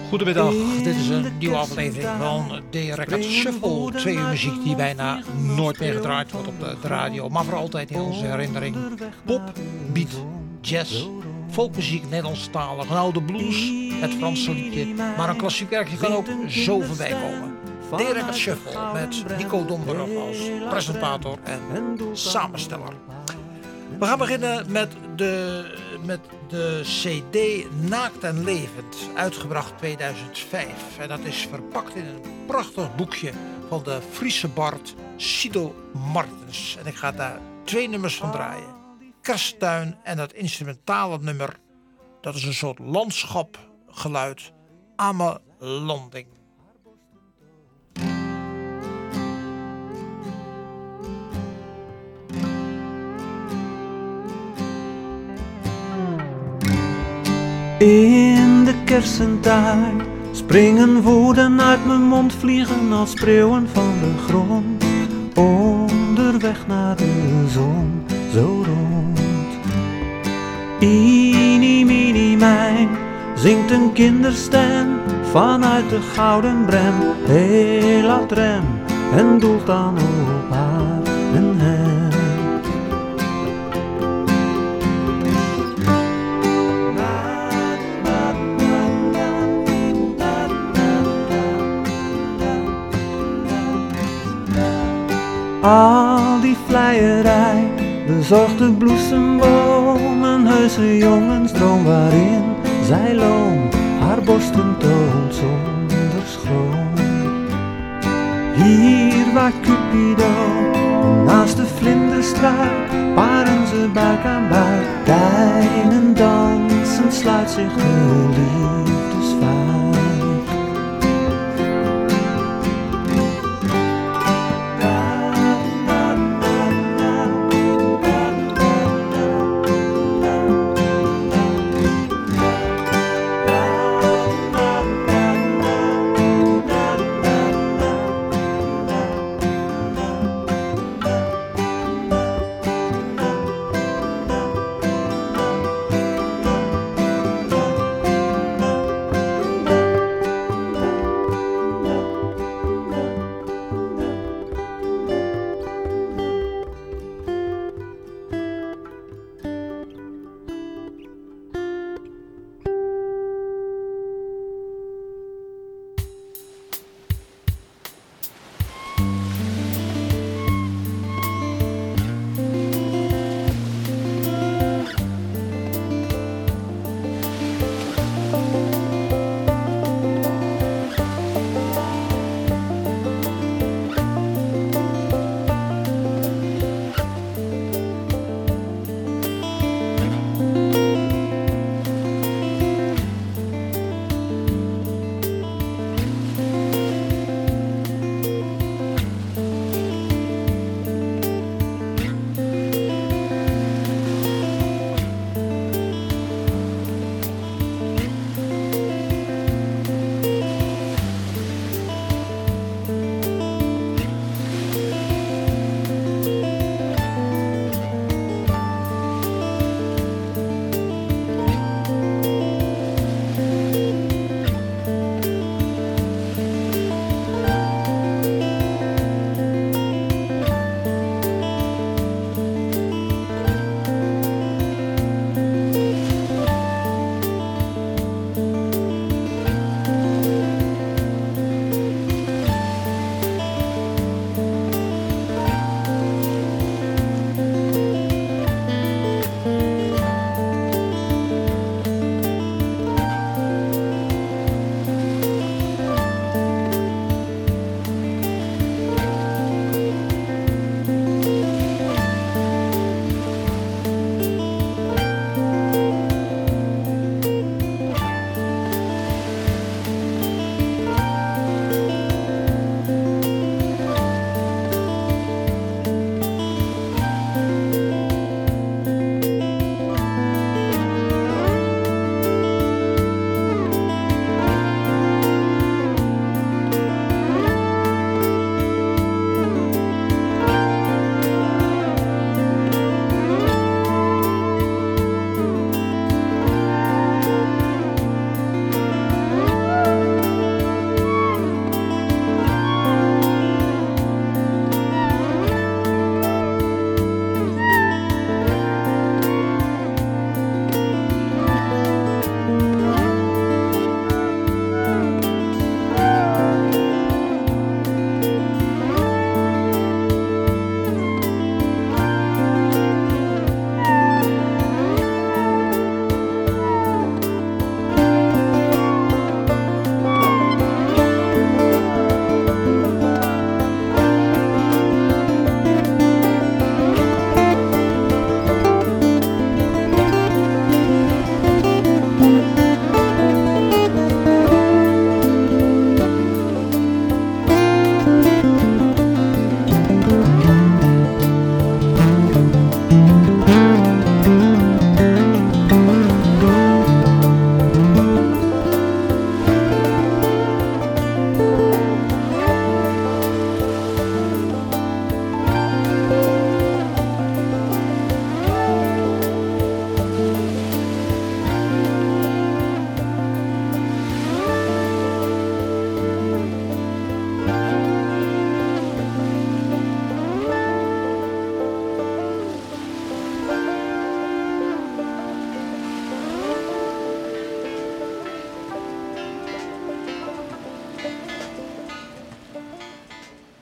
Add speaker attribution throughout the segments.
Speaker 1: Goedemiddag, dit is een nieuwe aflevering van de Record Shuffle. 2 uur muziek die bijna nooit meer gedraaid wordt op de radio, maar voor altijd in onze herinnering. Pop, beat, jazz, folkmuziek, Nederlandstalig, een oude blues, het Franse liedje. Maar een klassiek werkje kan ook zo voorbij komen. De Record Shuffle met Nico Domburg als presentator en samensteller. We gaan beginnen met de CD Naakt en Levend, uitgebracht 2005. En dat is verpakt in een prachtig boekje van de Friese bard Sido Martens. En ik ga daar 2 nummers van draaien. Kersttuin en dat instrumentale nummer, dat is een soort landschapgeluid, Amelanding.
Speaker 2: In de kersentaart springen woorden uit mijn mond, vliegen als spreeuwen van de grond. Onderweg naar de zon, zo rond. Inie, mini, mijn, zingt een kinderstem vanuit de gouden brem. Heel laat rem en doelt dan op haar en hem. Al die vleierij, bezorgde bloesemboom, een heuse jongensdroom waarin zij loom haar borsten toont zonder schroom. Hier waar Cupido naast de vlinderstruik paren ze buik aan buik, deinen dansen sluit zich de liefdesvaart.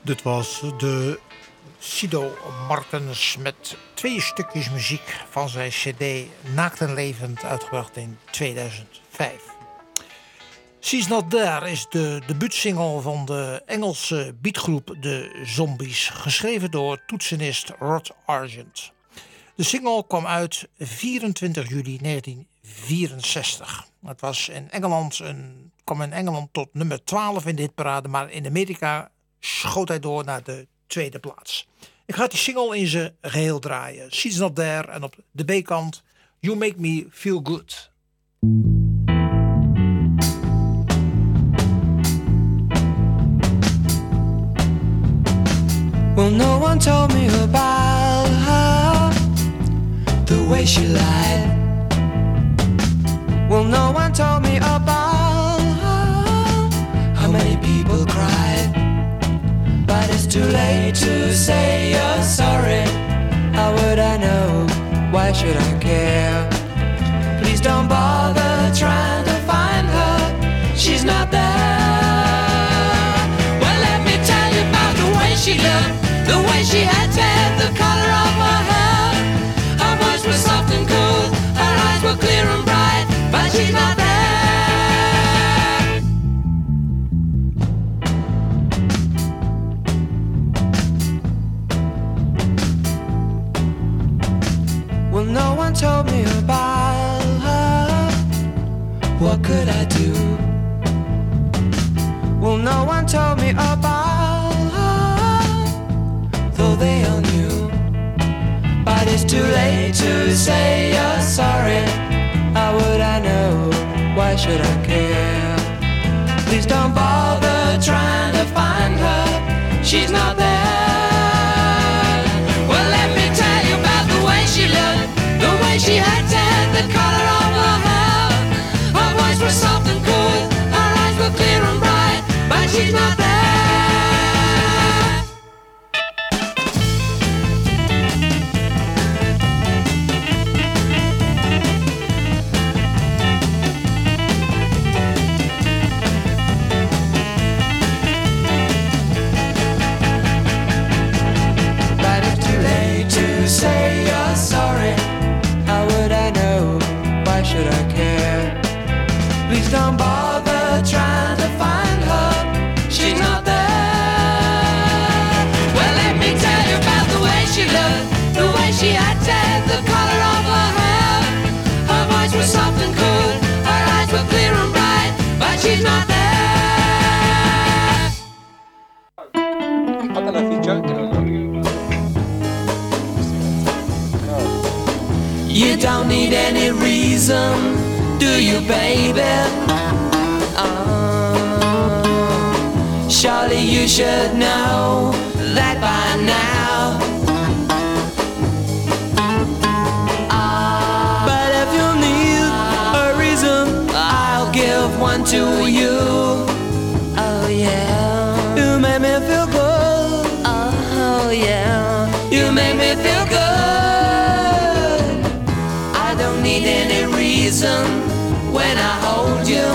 Speaker 1: Dit was de Sido Martens met 2 stukjes muziek van zijn cd Naakt en Levend, uitgebracht in 2005. She's Not There is de debuutsingle van de Engelse beatgroep The Zombies, geschreven door toetsenist Rod Argent. De single kwam uit 24 juli 1964. Het was kwam in Engeland tot nummer 12 in de hitparade, maar in Amerika schoot hij door naar de 2e plaats. Ik ga die single in zijn geheel draaien. She's Not There en op de B-kant You Make Me Feel Good.
Speaker 3: Well, no one told me about her, the way she lied. Well, no one told me about her, how many people cried. But it's too late to say you're sorry. How would I know? Why should I care? Please don't bother trying to find her. She's not there. Well, let me tell you about the way she looked, the way she had hair, the color of her hair. Her voice was soft and cool, her eyes were clear and bright, but she's not there. Well, no one told me about her. What could I do? Well, no one told me about her, though they all knew. But it's too late to say you're sorry. How would I know? Why should I care? Please don't bother trying to find her. She's not there. Well, let me tell you about the way she looked, the way she had hair, the color of her hair. Her voice was soft and cool, her eyes were clear and bright, but she's not there. Say you're sorry. How would I know? Why should I care? Please don't bother trying to find her. She's not there. Well, let me tell you about the way she looked, the way she had hair, the color of her hair. Her voice was soft and cool, her eyes were clear and bright, but she's not there. You don't need any reason, do you, baby? Surely you should know that by now. But if you need a reason, I'll give one to you. Oh yeah, you make me feel good. Oh yeah, you make me feel good. Need any reason when I hold you.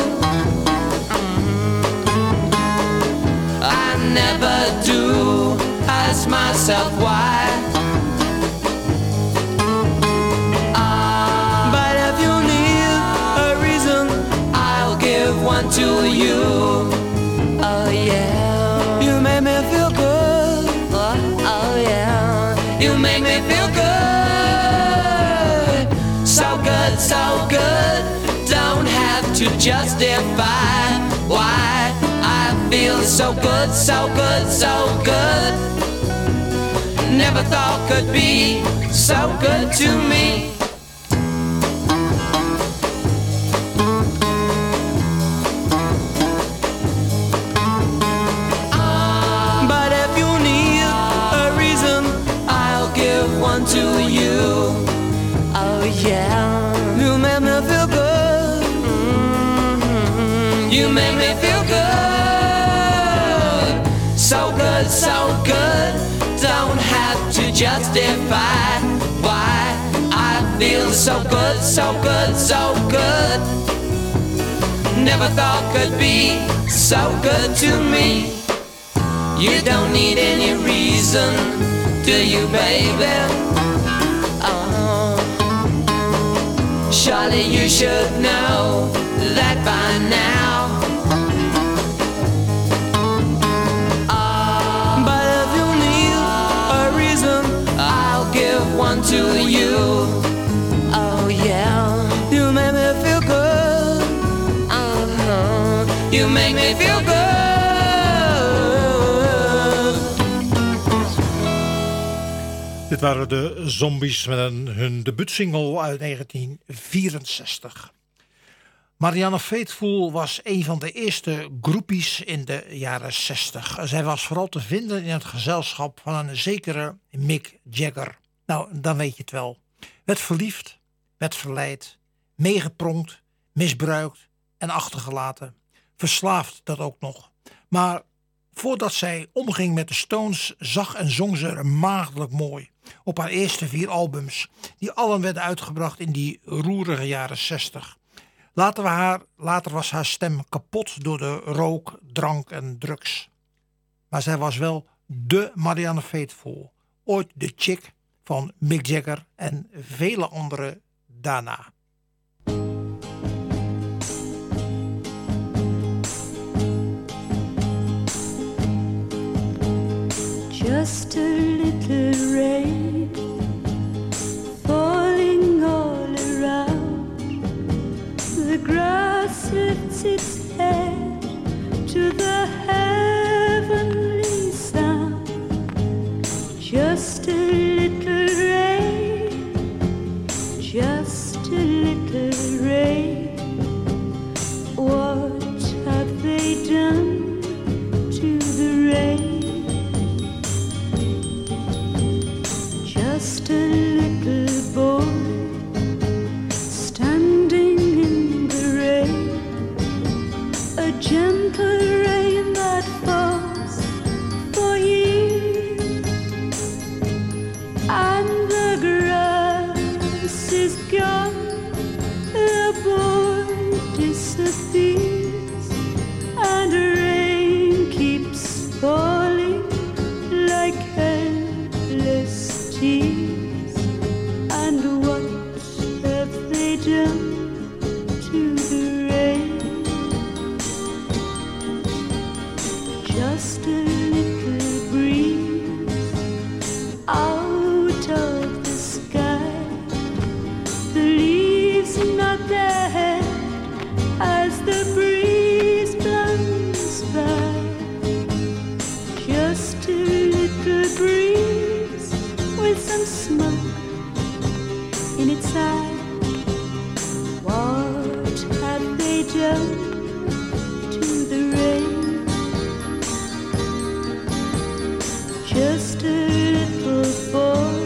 Speaker 3: I never do ask myself why. But if you need a reason, I'll give one to you. Oh yeah, you make me feel good. Oh yeah, you make me feel good. So good, don't have to justify why I feel so good, so good, so good. Never thought could be so good to me. But if you need a reason, I'll give one to you. Oh yeah. You make me feel good. You make me feel good. So good, so good. Don't have to justify why I feel so good, so good, so good. Never thought could be so good to me. You don't need any reason, do you, baby? Oh, surely you should know that by now. But if you need a reason, I'll give one to you. Oh yeah, you make me feel good. You make me feel good.
Speaker 1: Dit waren de Zombies met hun debuutsingle uit 1964. Marianne Faithfull was een van de eerste groepies in de jaren 60. Zij was vooral te vinden in het gezelschap van een zekere Mick Jagger. Nou, dan weet je het wel. Werd verliefd, werd verleid, meegepronkt, misbruikt en achtergelaten. Verslaafd dat ook nog. Maar voordat zij omging met de Stones zag en zong ze er maagdelijk mooi. Op haar eerste 4 albums, die allen werden uitgebracht in die roerige jaren 60. Later was haar stem kapot door de rook, drank en drugs. Maar zij was wel de Marianne Faithfull. Ooit de chick van Mick Jagger en vele anderen daarna.
Speaker 4: Just a little rain falling all around. The grass lifts its head to the heavenly sound. Just a little rain, just a little rain. What have they done to the rain? Just a little boy standing in the rain, a gentle rain that falls for years, and the grass is gone, the boy disappears, and the rain keeps falling like endless tears. And what have they done to the rain? Just a little breeze out of the sky. The leaves nod their head as the breeze blows by. Just a little breeze with some smoke in its eye. What have they done to the rain? Just a little boy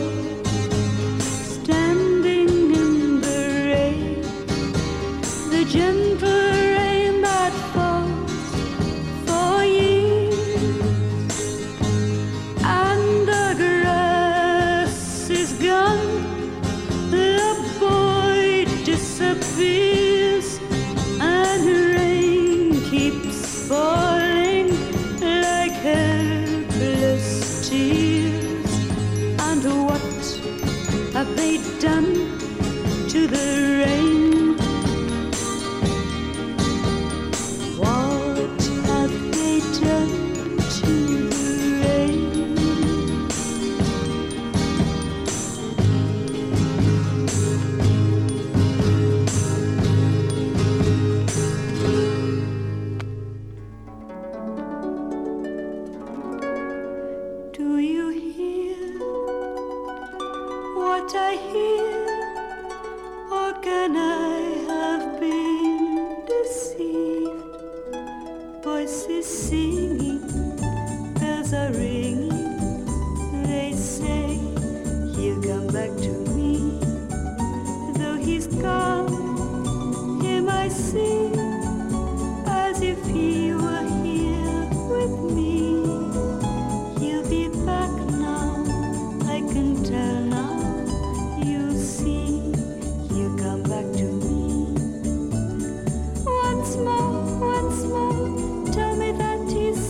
Speaker 4: standing in the rain, the gentle rain that falls for years, and the grass is gone, the boy disappears, and the rain keeps falling like helpless tears. And what have they done to the rain? What have they done to the rain? Do you hear what I hear? Or can I have been deceived? Voices singing, bells are ringing. They say he'll come back to me. Though he's gone, him I see as if he were here with me. He'll be back now, I can tell now. You see, he'll come back to me. Once more, tell me that he's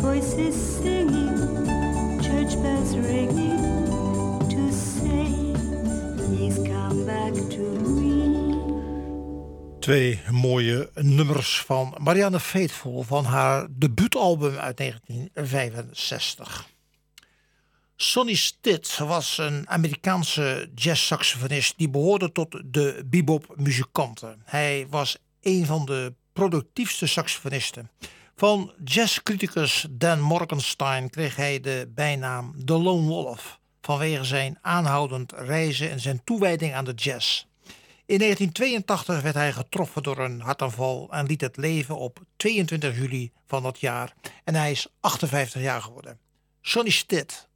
Speaker 4: voices singing, church bells ringing, to say he's come back to me.
Speaker 1: Twee mooie nummers van Marianne Faithfull van haar debuutalbum uit 1965. Sonny Stitt was een Amerikaanse jazzsaxofonist die behoorde tot de bebop-muzikanten. Hij was een van de productiefste saxofonisten. Van jazzcriticus Dan Morgenstein kreeg hij de bijnaam The Lone Wolf vanwege zijn aanhoudend reizen en zijn toewijding aan de jazz. In 1982 werd hij getroffen door een hartaanval en liet het leven op 22 juli van dat jaar. En hij is 58 jaar geworden. Sonny Stitt.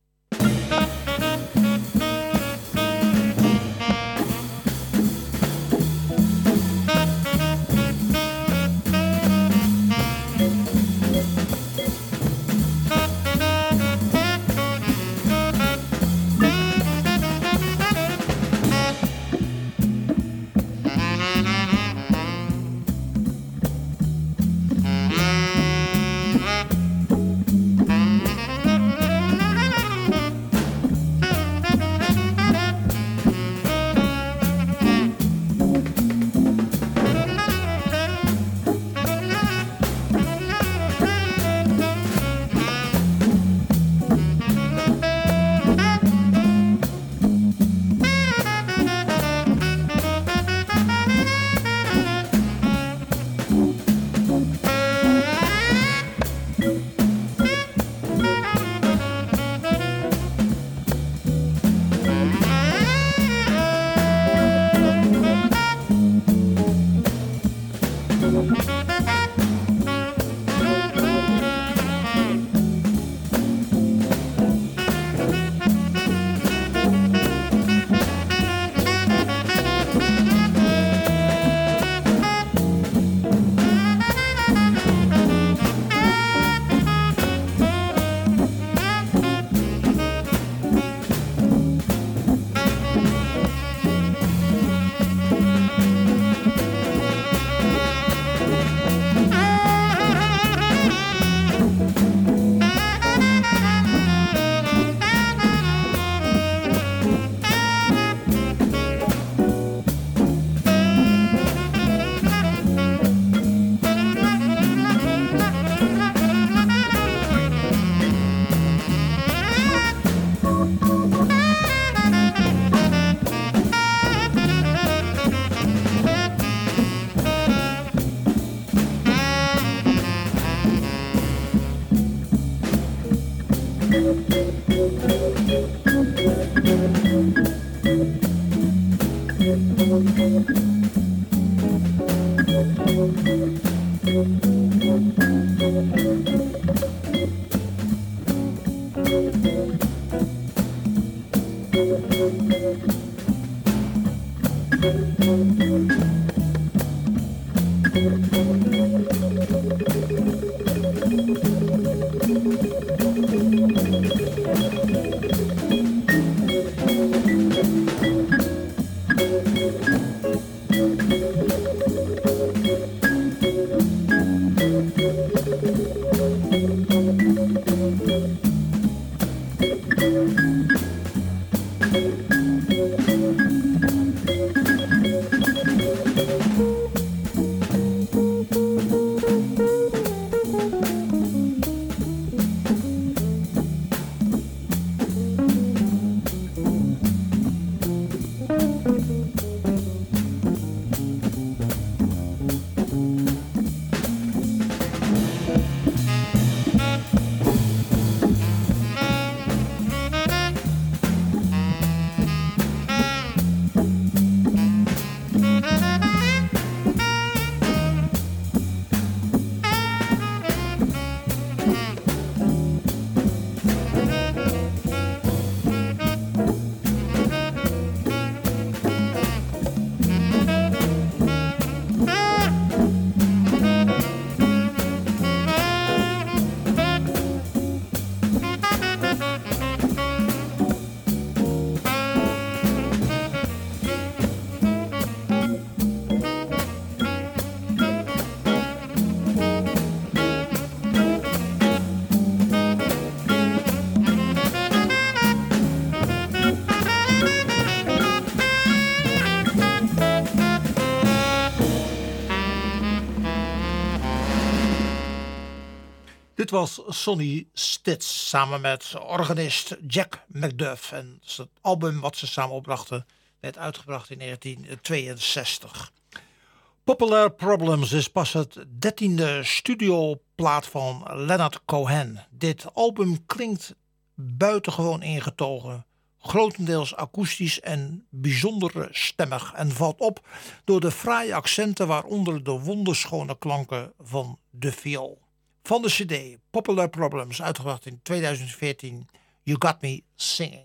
Speaker 1: Dit was Sonny Stitz samen met organist Jack McDuff. En het album wat ze samen opbrachten werd uitgebracht in 1962. Popular Problems is pas het 13e studioplaat van Leonard Cohen. Dit album klinkt buitengewoon ingetogen, grotendeels akoestisch en bijzonder stemmig en valt op door de fraaie accenten waaronder de wonderschone klanken van de viool. Van de cd Popular Problems, uitgebracht in 2014, You Got Me Singing.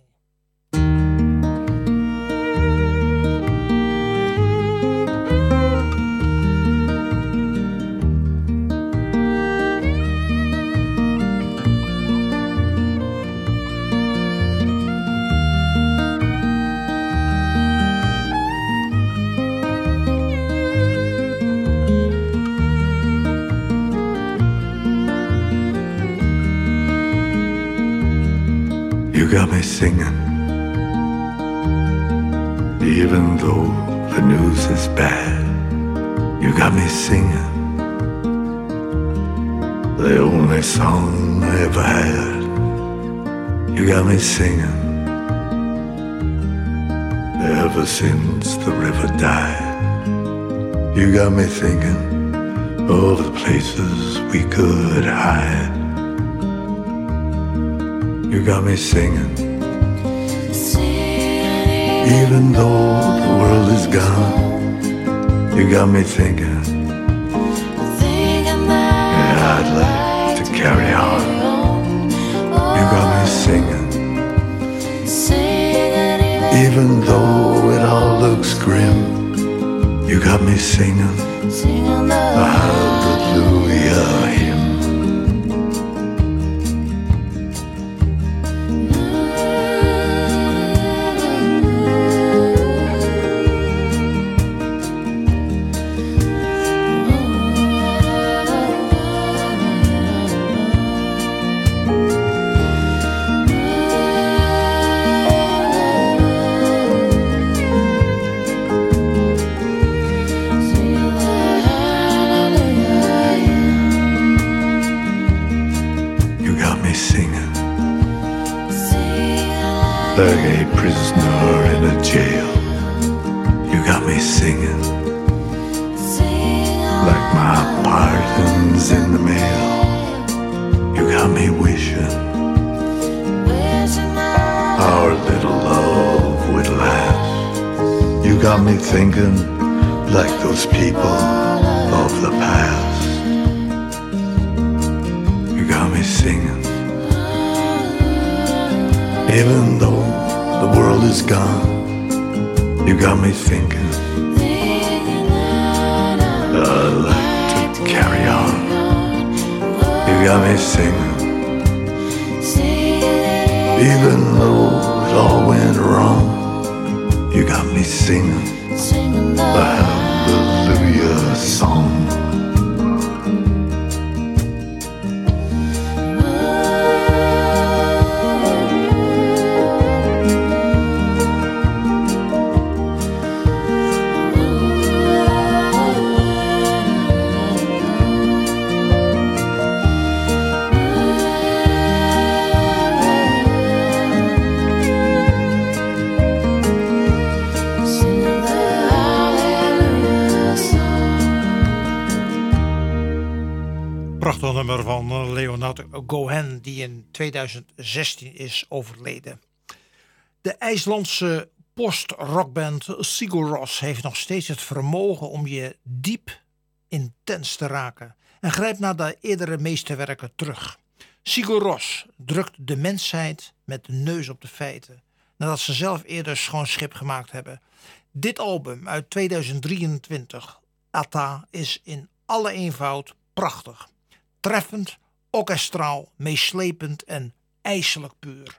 Speaker 5: You got me singing, even though the news is bad. You got me singing, the only song I ever had. You got me singing, ever since the river died. You got me thinking of the places we could hide. You got me singing, even though the world is gone. You got me thinking, yeah, I'd like to carry on. You got me singing, even though it all looks grim. You got me singing a hallelujah hymn. Like a prisoner in a jail. You got me singing, like my pardon's in the mail. You got me wishing our little love would last. You got me thinking like those people of the past. You got me singing, even though the world is gone. You got me thinking, I'd like to carry on. You got me singing, even though it all went wrong. You got me singing the hallelujah song.
Speaker 1: Prachtig nummer van Leonard Cohen, die in 2016 is overleden. De IJslandse post-rockband Sigur Rós heeft nog steeds het vermogen om je diep intens te raken en grijpt naar de eerdere meesterwerken terug. Sigur Rós drukt de mensheid met de neus op de feiten, nadat ze zelf eerder schoon schip gemaakt hebben. Dit album uit 2023, Atta, is in alle eenvoud prachtig. Treffend, orkestraal, meeslepend en ijselijk puur.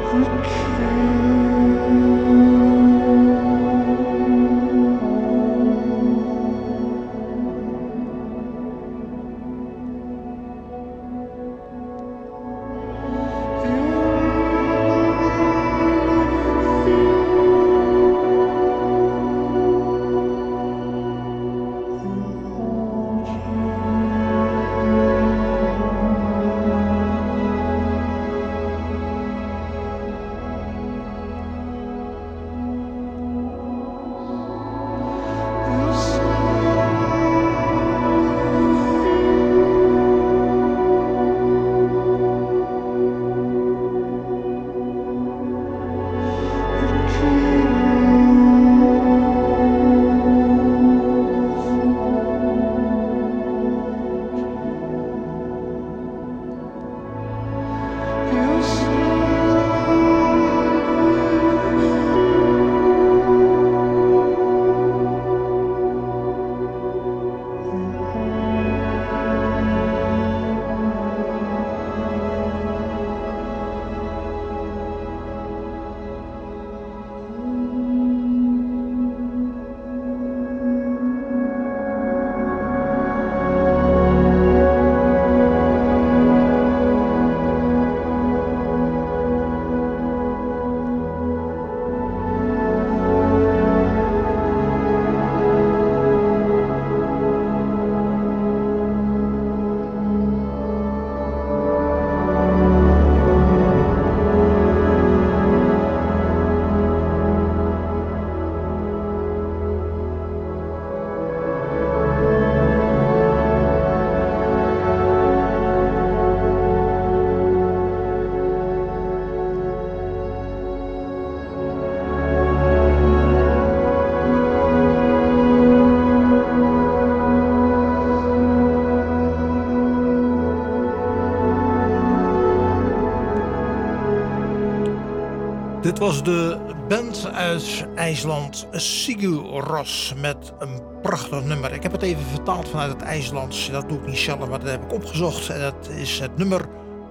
Speaker 1: Dit was de band uit IJsland, Sigur Rós, met een prachtig nummer. Ik heb het even vertaald vanuit het IJslands. Dat doe ik niet zelf, maar dat heb ik opgezocht. En dat is het nummer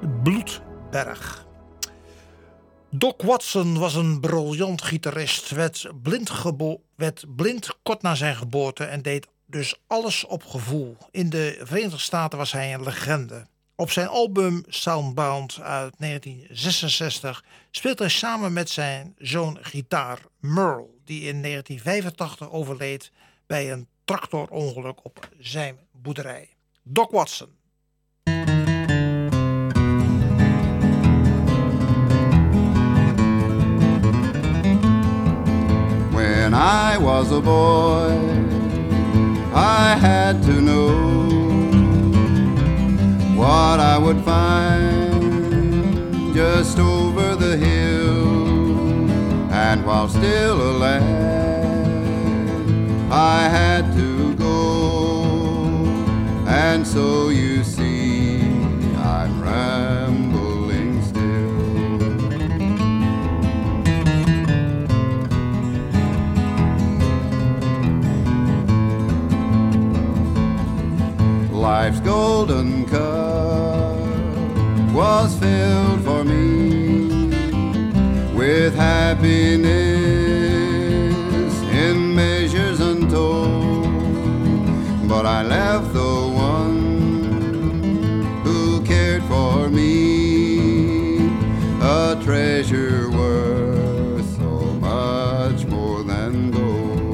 Speaker 1: Bloedberg. Doc Watson was een briljant gitarist. Werd blind kort na zijn geboorte en deed dus alles op gevoel. In de Verenigde Staten was hij een legende. Op zijn album Soundbound uit 1966 speelt hij samen met zijn zoon gitaar Merle, die in 1985 overleed bij een tractorongeluk op zijn boerderij. Doc Watson.
Speaker 6: When I was a boy, I had to know what I would find just over the hill. And while still a lad, I had to go. And so you see, I'm rambling still. Life's golden cup was filled for me with happiness in measures untold. But I left the one who cared for me, a treasure worth so much more than gold.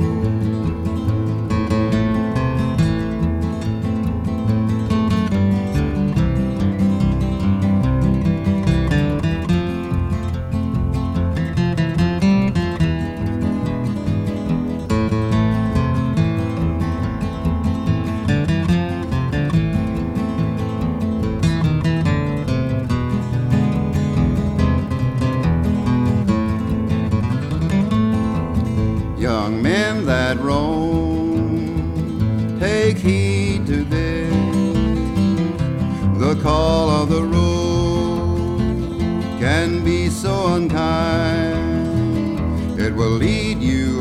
Speaker 6: Young men that roam, take heed to this. The call of the road can be so unkind. It will lead you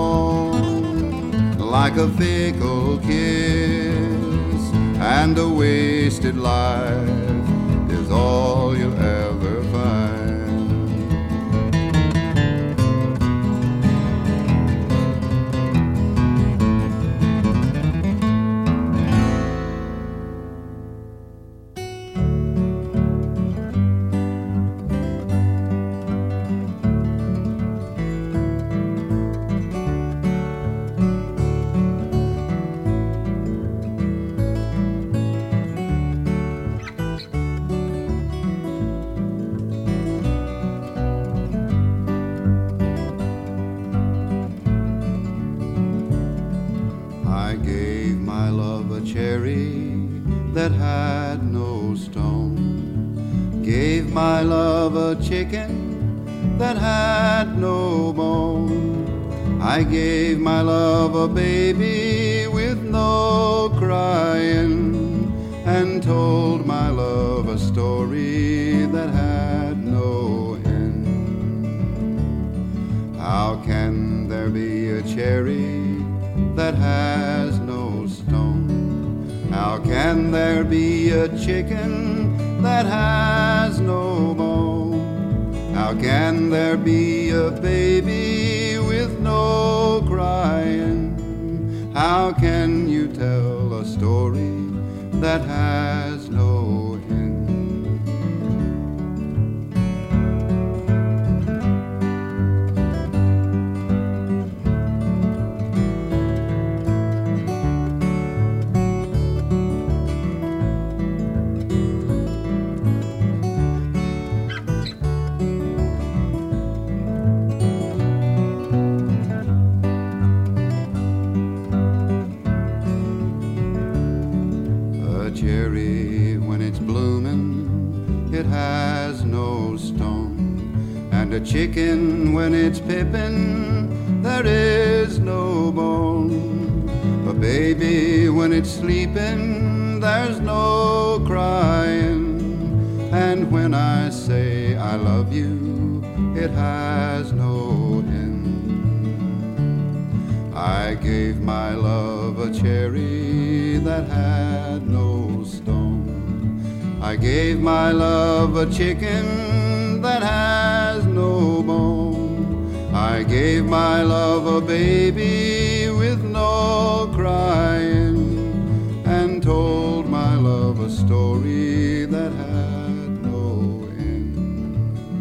Speaker 6: on like a fickle kiss, and a wasted life is all you'll ever find. that had no stone. Gave my love a chicken that had no bone. I gave my love a baby with no crying, and told my love a story that had no end. How can there be a cherry that has no stone? How can there be a chicken that has no bone? How can there be a baby with no crying? How can you tell a story that has no end? A chicken when it's pippin', there is no bone. A baby when it's sleepin', there's no crying. And when I say I love you, it has no end. I gave my love a cherry that had no stone. I gave my love a chicken that has no bone. I gave my love a baby with no crying, and told my love a story that had no end.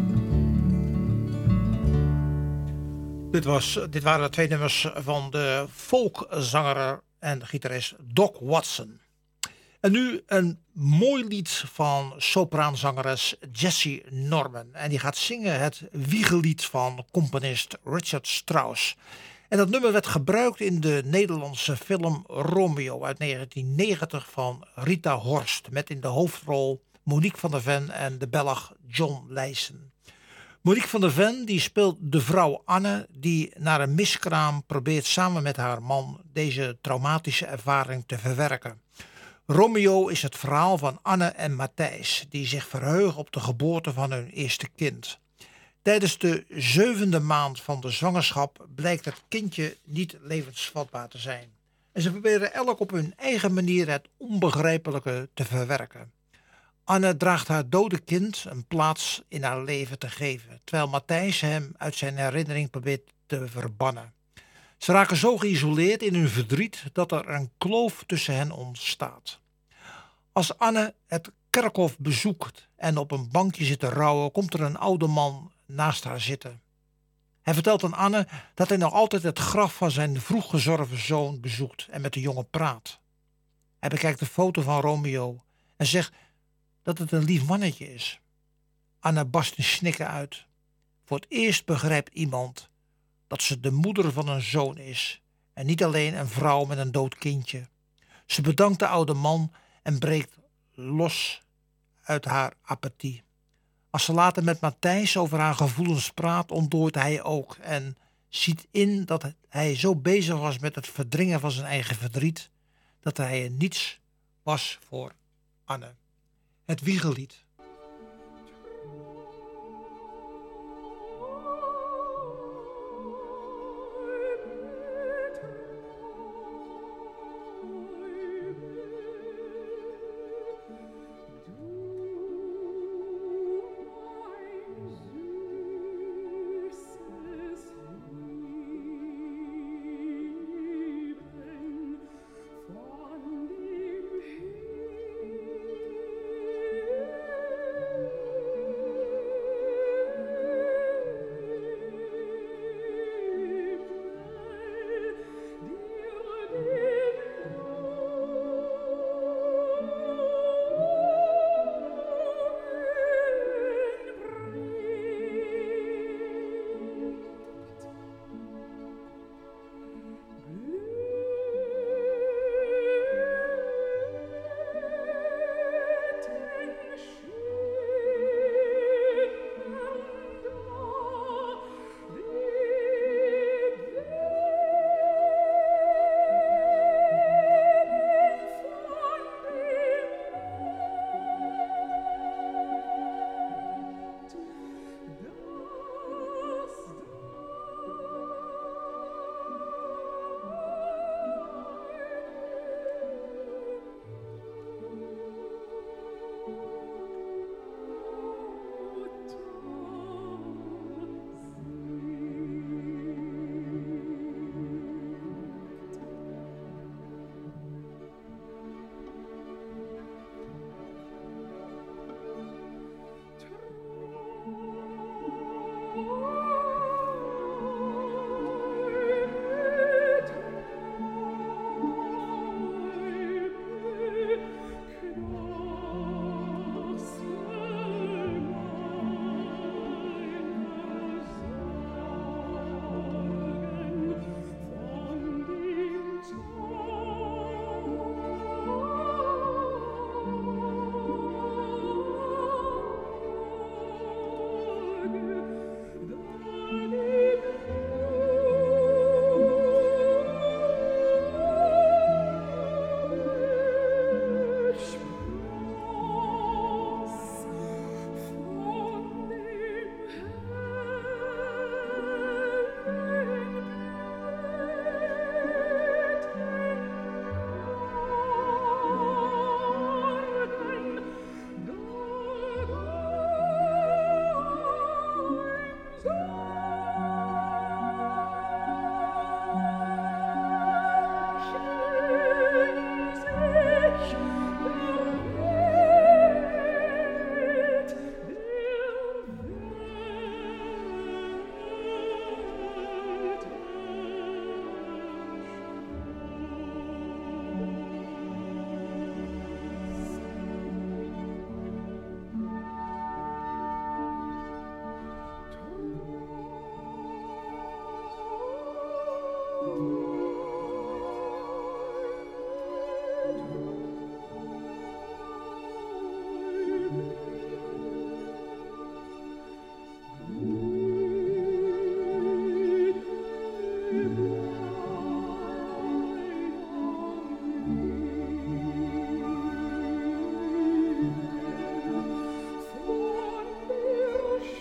Speaker 1: Dit waren de twee nummers van de folkzanger en gitarist Doc Watson. En nu een mooi lied van sopraanzangeres Jessie Norman. En die gaat zingen het wiegelied van componist Richard Strauss. En dat nummer werd gebruikt in de Nederlandse film Romeo uit 1990 van Rita Horst. Met in de hoofdrol Monique van der Ven en de Belg John Leijsen. Monique van der Ven die speelt de vrouw Anne die naar een miskraam probeert samen met haar man deze traumatische ervaring te verwerken. Romeo is het verhaal van Anne en Matthijs die zich verheugen op de geboorte van hun eerste kind. Tijdens de 7e maand van de zwangerschap blijkt het kindje niet levensvatbaar te zijn. En ze proberen elk op hun eigen manier het onbegrijpelijke te verwerken. Anne draagt haar dode kind een plaats in haar leven te geven, terwijl Matthijs hem uit zijn herinnering probeert te verbannen. Ze raken zo geïsoleerd in hun verdriet dat er een kloof tussen hen ontstaat. Als Anne het kerkhof bezoekt en op een bankje zit te rouwen, komt er een oude man naast haar zitten. Hij vertelt aan Anne dat hij nog altijd het graf van zijn vroeg gezorven zoon bezoekt en met de jongen praat. Hij bekijkt de foto van Romeo en zegt dat het een lief mannetje is. Anne barst in snikken uit. Voor het eerst begrijpt iemand dat ze de moeder van een zoon is en niet alleen een vrouw met een dood kindje. Ze bedankt de oude man en breekt los uit haar apathie. Als ze later met Matthijs over haar gevoelens praat, ontdooit hij ook en ziet in dat hij zo bezig was met het verdringen van zijn eigen verdriet, dat hij er niets was voor Anne. Het wiegelied.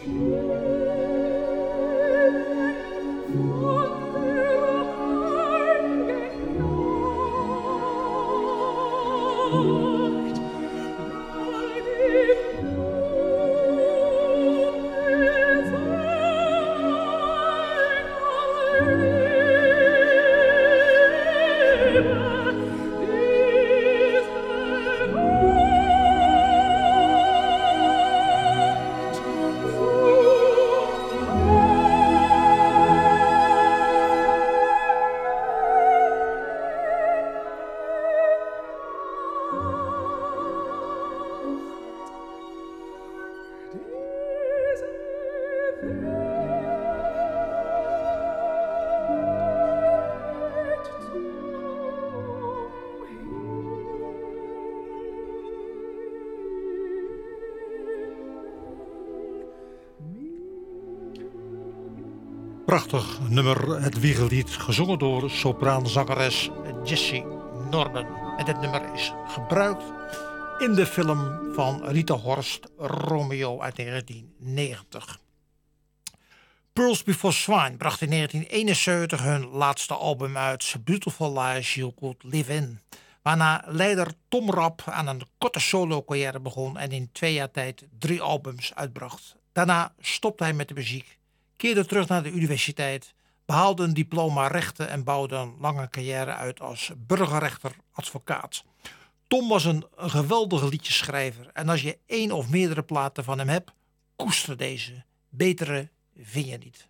Speaker 1: Prachtig nummer, het Wiegellied, gezongen door sopraanzangeres Jessie Norman. En dit nummer is gebruikt in de film van Rita Horst, Romeo uit 1990. Pearls Before Swine bracht in 1971 hun laatste album uit, Beautiful Lies You Could Live In. Waarna leider Tom Rapp aan een korte solo-carrière begon en in 2 jaar tijd 3 albums uitbracht. Daarna stopte hij met de muziek, keerde terug naar de universiteit, behaalde een diploma rechten en bouwde een lange carrière uit als burgerrechter-advocaat. Tom was een geweldige liedjeschrijver en als je 1 of meerdere platen van hem hebt, koester deze. Betere vind je niet.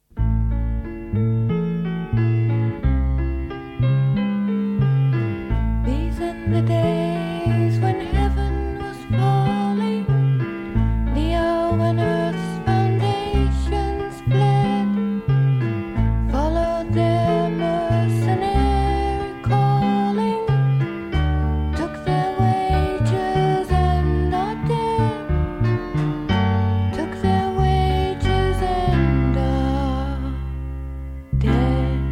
Speaker 7: These in the days when heaven was falling, the hour when earth's foundations fled, followed their mercenary calling, took their wages and are dead, took their wages and are dead.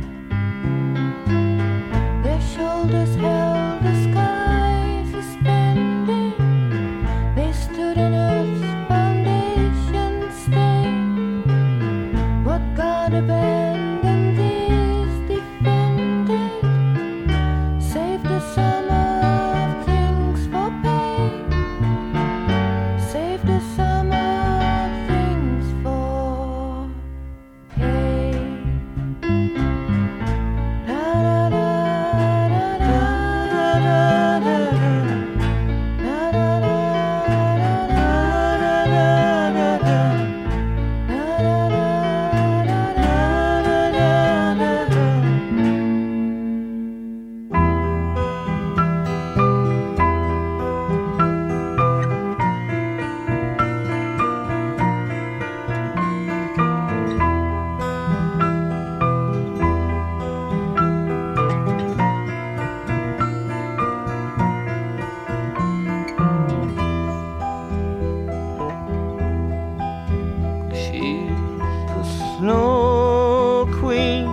Speaker 7: Their shoulders held the sky suspended, they stood in earth's foundation state. What God abandoned is defended, save the sum of things for pain, save the sum of things for pain. Da da da da da da da da She's the Snow Queen.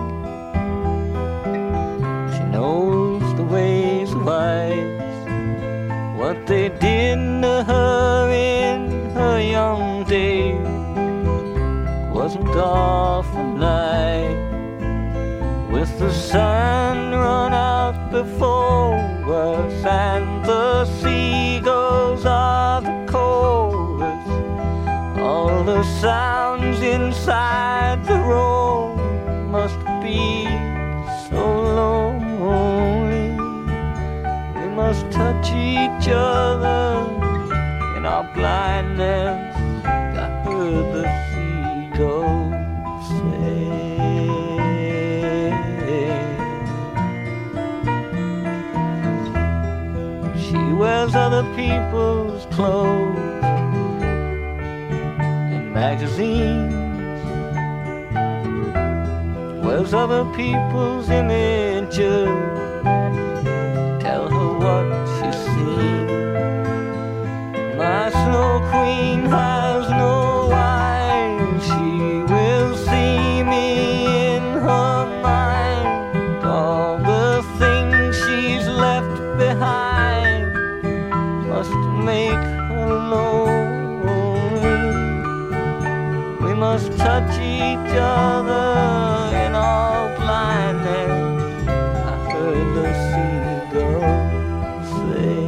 Speaker 7: She knows the ways of ice, what they did to her in her young days wasn't often night. With the sun run out before us and the seagulls are the chorus, all the sounds inside the room must be so lonely. We must touch each other in our blindness. I heard the seagulls say. She wears other people's clothes in magazines, wears other people's images, tell her what she's seen. My Snow Queen has no eyes, she will see me in her mind. All the things she's left behind must make her lonely.
Speaker 8: must touch each other in all blindness. I heard the seagulls say.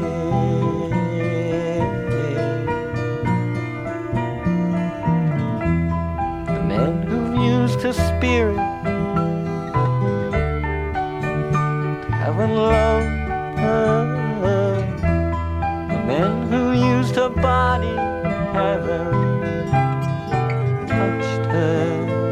Speaker 8: The men who used to spirit haven't loved her. The men who used her body haven't touched her.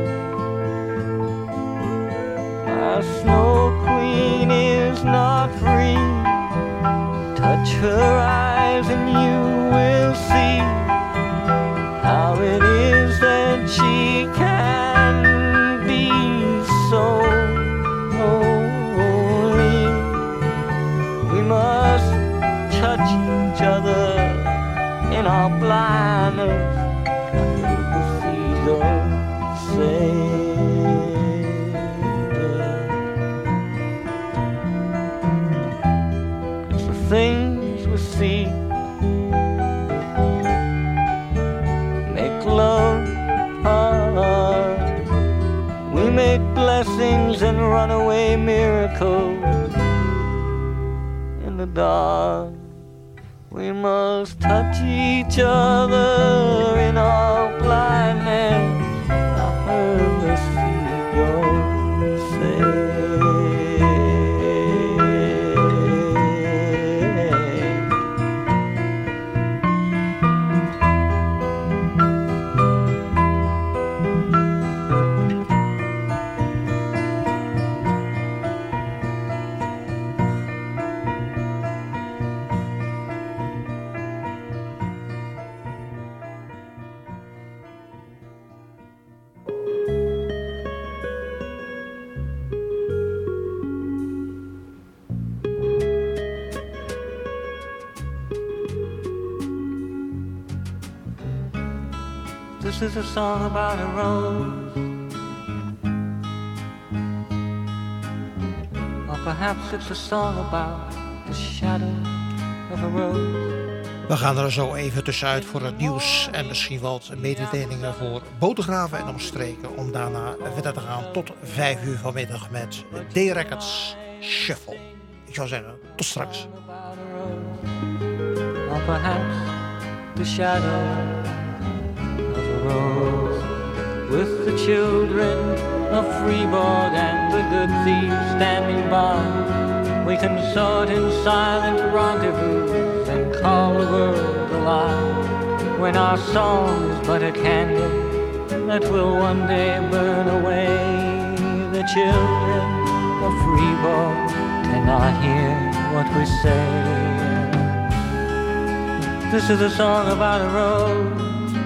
Speaker 8: Our snow queen is not free. Touch her eyes and you will see how it is that she can be so holy. We must touch each other in our blindness. The seagulls say. It's the things we see make love hard. We make blessings and runaway miracles in the dark. We must touch each other in our blindness. I heard the seagulls say. This is a song about a rose, or perhaps it's a song about the shadow of a rose.
Speaker 1: We gaan er zo even tussenuit voor het nieuws en misschien wat mededelingen voor Bodegraven en omstreken. Om daarna verder te gaan tot 5 uur vanmiddag met D-Records Shuffle. Ik zou zeggen, tot straks.
Speaker 8: Or perhaps the shadow rose with the children of Freeburg and the good thieves standing by. We consort in silent rendezvous and call the world alive. When our song is but a candle that will one day burn away, the children of Freeburg cannot hear what we say. This is a song about a rose,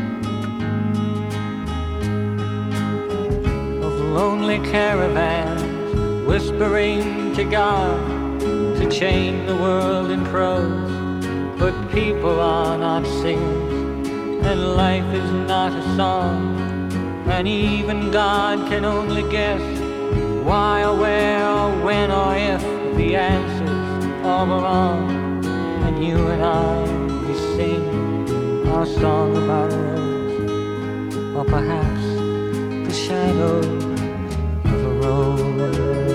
Speaker 8: lonely caravans whispering to God to change the world in prose. But people are not singers, and life is not a song, and even God can only guess why or where or when or if the answers all belong. And you and I, we sing our song about a rose, or perhaps the shadow of a rose.